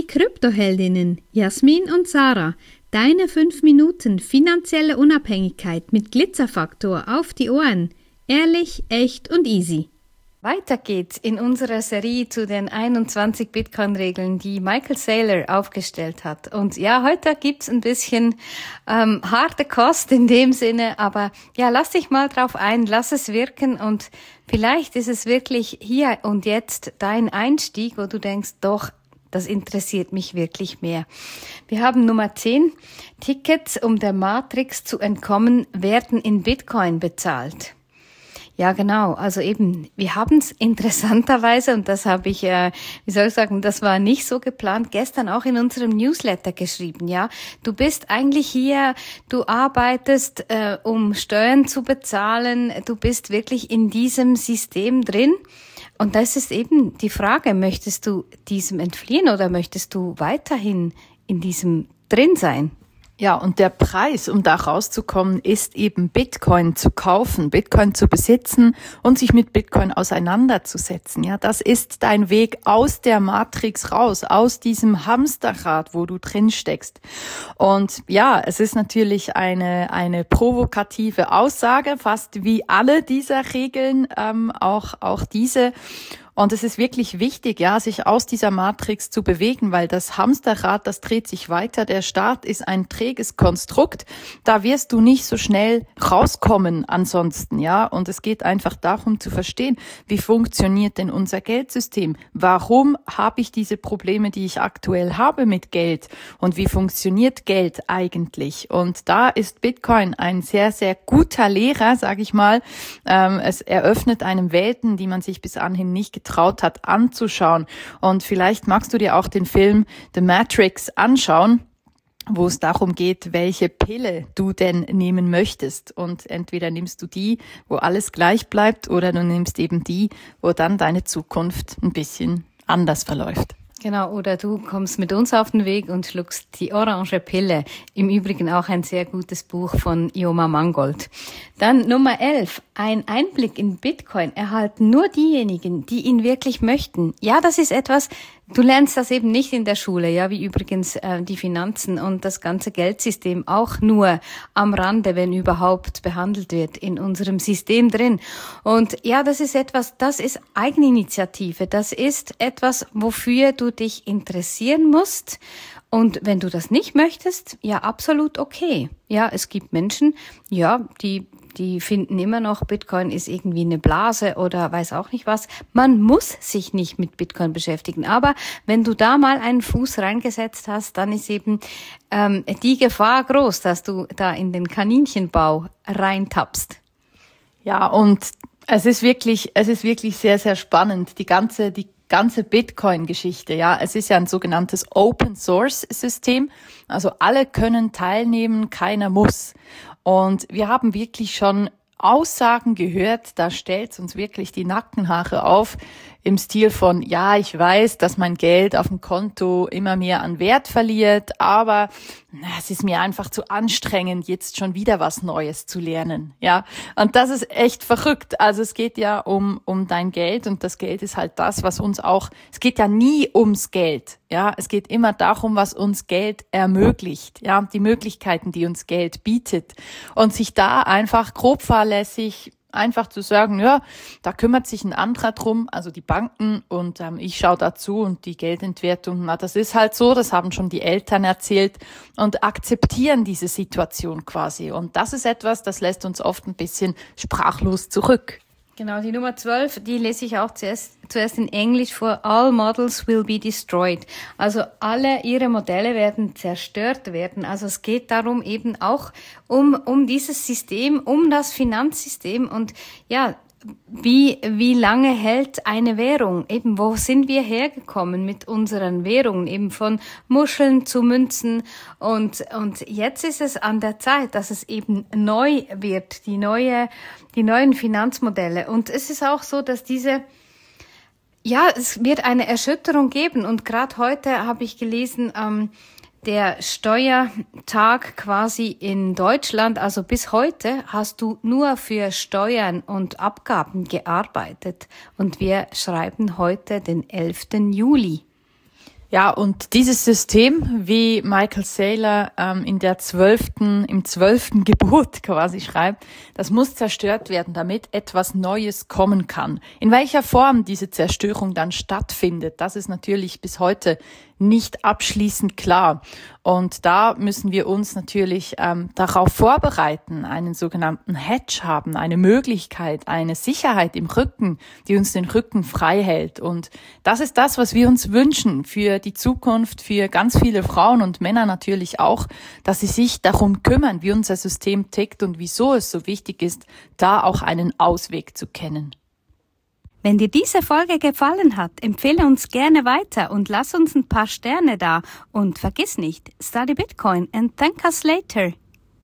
Kryptoheldinnen Jasmin und Sarah. Deine 5 Minuten finanzielle Unabhängigkeit mit Glitzerfaktor auf die Ohren. Ehrlich, echt und easy. Weiter geht's in unserer Serie zu den 21 Bitcoin-Regeln, die Michael Saylor aufgestellt hat. Und ja, heute gibt's ein bisschen harte Kost in dem Sinne, aber ja, lass dich mal drauf ein, lass es wirken und vielleicht ist es wirklich hier und jetzt dein Einstieg, wo du denkst, doch, das interessiert mich wirklich mehr. Wir haben Nummer 10. Tickets, um der Matrix zu entkommen, werden in Bitcoin bezahlt. Ja, genau. Also eben, wir haben es interessanterweise, und das habe ich, das war nicht so geplant, gestern auch in unserem Newsletter geschrieben, ja. Du bist eigentlich hier, du arbeitest, um Steuern zu bezahlen, du bist wirklich in diesem System drin. Und das ist eben die Frage, möchtest du diesem entfliehen oder möchtest du weiterhin in diesem drin sein? Ja, und der Preis, um da rauszukommen, ist eben Bitcoin zu kaufen, Bitcoin zu besitzen und sich mit Bitcoin auseinanderzusetzen. Ja, das ist dein Weg aus der Matrix raus, aus diesem Hamsterrad, wo du drin steckst. Und ja, es ist natürlich eine provokative Aussage, fast wie alle dieser Regeln, auch diese. Und es ist wirklich wichtig, ja, sich aus dieser Matrix zu bewegen, weil das Hamsterrad, das dreht sich weiter. Der Staat ist ein träges Konstrukt. Da wirst du nicht so schnell rauskommen ansonsten, ja. Und es geht einfach darum zu verstehen, wie funktioniert denn unser Geldsystem? Warum habe ich diese Probleme, die ich aktuell habe mit Geld? Und wie funktioniert Geld eigentlich? Und da ist Bitcoin ein sehr, sehr guter Lehrer, sage ich mal. Es eröffnet einem Welten, die man sich bis anhin nicht getraut hat anzuschauen. Und vielleicht magst du dir auch den Film The Matrix anschauen, wo es darum geht, welche Pille du denn nehmen möchtest. Und entweder nimmst du die, wo alles gleich bleibt, oder du nimmst eben die, wo dann deine Zukunft ein bisschen anders verläuft. Genau, oder du kommst mit uns auf den Weg und schluckst die orange Pille. Im Übrigen auch ein sehr gutes Buch von Ioma Mangold. Dann Nummer 11. Ein Einblick in Bitcoin erhalten nur diejenigen, die ihn wirklich möchten. Ja, das ist etwas, du lernst das eben nicht in der Schule, ja, wie übrigens die Finanzen und das ganze Geldsystem auch nur am Rande, wenn überhaupt, behandelt wird in unserem System drin. Und ja, das ist Eigeninitiative. Das ist etwas, wofür du dich interessieren musst. Und wenn du das nicht möchtest, ja, absolut okay. Ja, es gibt Menschen, ja, die finden immer noch, Bitcoin ist irgendwie eine Blase oder weiß auch nicht was. Man muss sich nicht mit Bitcoin beschäftigen. Aber wenn du da mal einen Fuß reingesetzt hast, dann ist eben die Gefahr groß, dass du da in den Kaninchenbau reintappst. Ja, und es ist wirklich sehr, sehr spannend, die ganze Bitcoin-Geschichte, ja. Es ist ja ein sogenanntes Open-Source-System. Also alle können teilnehmen, keiner muss. Und wir haben wirklich schon Aussagen gehört, da stellt uns wirklich die Nackenhaare auf, im Stil von, ja, ich weiß, dass mein Geld auf dem Konto immer mehr an Wert verliert, aber es ist mir einfach zu anstrengend, jetzt schon wieder was Neues zu lernen, ja. Und das ist echt verrückt. Also es geht ja um dein Geld und das Geld ist halt das, was uns auch, es geht ja nie ums Geld, ja. Es geht immer darum, was uns Geld ermöglicht, ja, die Möglichkeiten, die uns Geld bietet. Und sich da einfach grob fahrlässig einfach zu sagen, ja, da kümmert sich ein anderer drum, also die Banken, und ich schaue dazu und die Geldentwertung, na, das ist halt so, das haben schon die Eltern erzählt, und akzeptieren diese Situation quasi. Und das ist etwas, das lässt uns oft ein bisschen sprachlos zurück. Genau, die Nummer 12, die lese ich auch zuerst in Englisch vor. All models will be destroyed. Also alle ihre Modelle werden zerstört werden. Also es geht darum eben auch um dieses System, um das Finanzsystem und ja, wie lange hält eine Währung? Eben, wo sind wir hergekommen mit unseren Währungen? Eben von Muscheln zu Münzen. Und jetzt ist es an der Zeit, dass es eben neu wird, die neuen Finanzmodelle. Und es ist auch so, dass es wird eine Erschütterung geben. Und gerade heute habe ich gelesen, der Steuertag quasi in Deutschland, also bis heute hast du nur für Steuern und Abgaben gearbeitet. Und wir schreiben heute den 11. Juli. Ja, und dieses System, wie Michael Saylor im 12. Gebot quasi schreibt, das muss zerstört werden, damit etwas Neues kommen kann. In welcher Form diese Zerstörung dann stattfindet, das ist natürlich bis heute nicht abschließend klar. Und da müssen wir uns natürlich darauf vorbereiten, einen sogenannten Hedge haben, eine Möglichkeit, eine Sicherheit im Rücken, die uns den Rücken frei hält. Und das ist das, was wir uns wünschen für die Zukunft, für ganz viele Frauen und Männer natürlich auch, dass sie sich darum kümmern, wie unser System tickt und wieso es so wichtig ist, da auch einen Ausweg zu kennen. Wenn dir diese Folge gefallen hat, empfehle uns gerne weiter und lass uns ein paar Sterne da. Und vergiss nicht, study Bitcoin and thank us later.